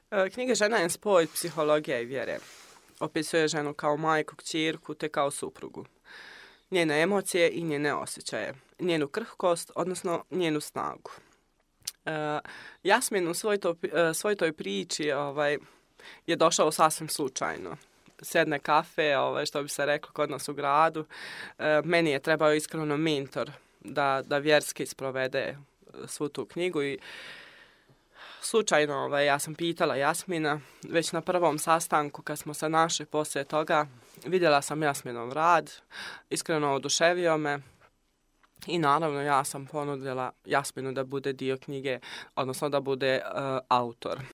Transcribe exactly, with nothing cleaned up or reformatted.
E, Knjiga Žena je spoj psihologije i vjere. Opisuje ženu kao majku, kćerku te kao suprugu. Njene emocije i njene osjećaje. Njenu krhkost, odnosno njenu snagu. E, Jasmin u svoj, to, e, svoj toj priči ovaj, je došao sasvim slučajno. S jedne kafe, ovaj, što bi se reklo kod nas u gradu. E, meni je trebao iskreno mentor da, da vjerski sprovede svu tu knjigu i slučajno ovaj, ja sam pitala Jasmina, već na prvom sastanku kad smo se našli poslije toga, vidjela sam Jasminov rad, iskreno oduševio me i naravno ja sam ponudila Jasminu da bude dio knjige, odnosno da bude uh, autor.